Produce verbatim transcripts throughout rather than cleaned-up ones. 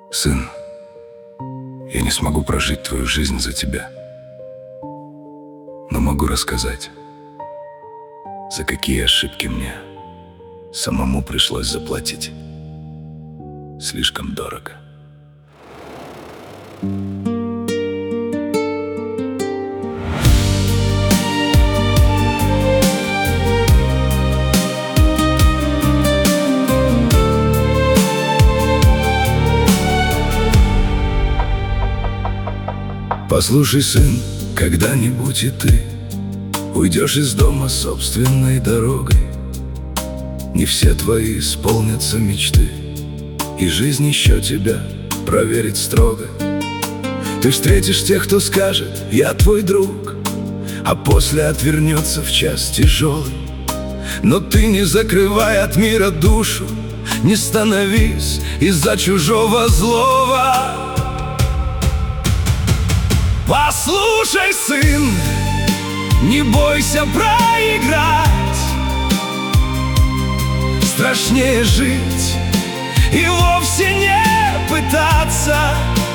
Сын, я не смогу прожить твою жизнь за тебя, но могу рассказать, за какие ошибки мне самому пришлось заплатить слишком дорого. Послушай, сын, когда-нибудь и ты уйдешь из дома собственной дорогой. Не все твои исполнятся мечты, и жизнь еще тебя проверит строго. Ты встретишь тех, кто скажет: «Я твой друг», а после отвернется в час тяжелый. Но ты не закрывай от мира душу, не становись из-за чужого злого. Послушай, сын, не бойся проиграть. Страшнее жить и вовсе не пытаться.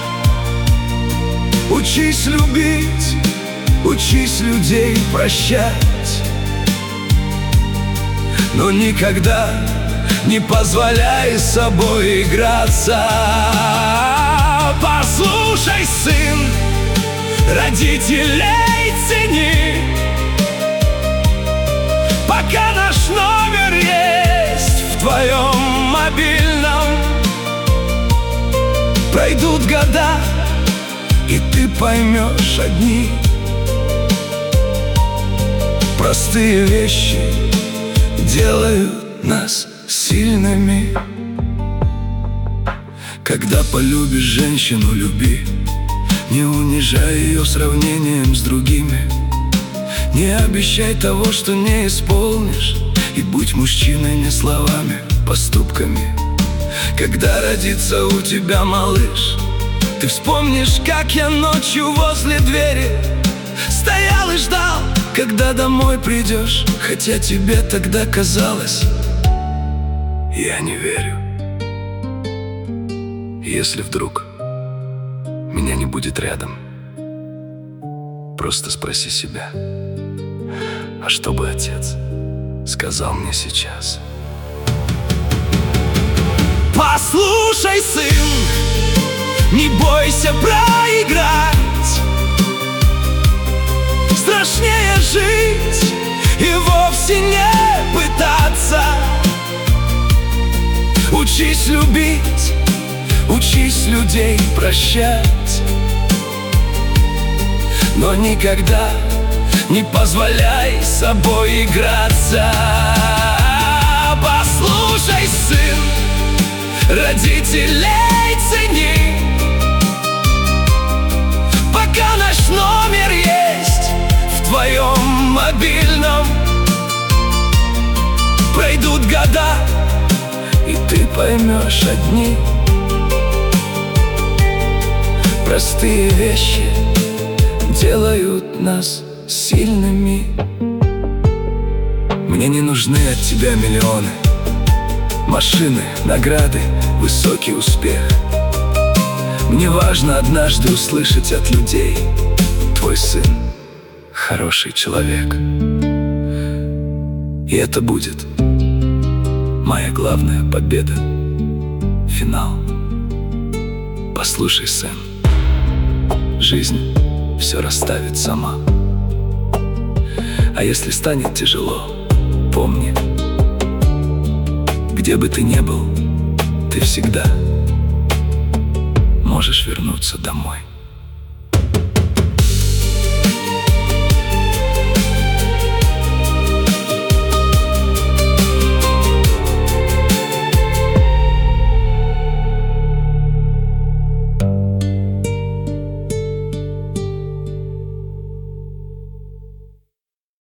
Учись любить, учись людей прощать, но никогда не позволяй с собой играться. Послушай, сын, родителей цени, пока наш номер есть в твоем мобильном. Пройдут года, и ты поймешь одни простые вещи делают нас сильными. Когда полюбишь женщину, люби, не унижай ее сравнением с другими. Не обещай того, что не исполнишь, и будь мужчиной не словами, поступками. Когда родится у тебя малыш, ты вспомнишь, как я ночью возле двери стоял и ждал, когда домой придешь, хотя тебе тогда казалось: я не верю. Если вдруг меня не будет рядом, просто спроси себя: а что бы отец сказал мне сейчас? Послушай, сын, не бойся проиграть. Страшнее жить и вовсе не пытаться. Учись любить, учись людей прощать, но никогда не позволяй с собой играться. Послушай, сын, родителей цени, пока наш номер есть в твоем мобильном. Пройдут года, и ты поймешь одни простые вещи делают нас сильными. Мне не нужны от тебя миллионы, машины, награды, высокий успех. Мне важно однажды услышать от людей: твой сын хороший человек. И это будет моя главная победа, финал. Послушай, сын, жизнь все расставит сама. А если станет тяжело, помни, где бы ты ни был, ты всегда можешь вернуться домой.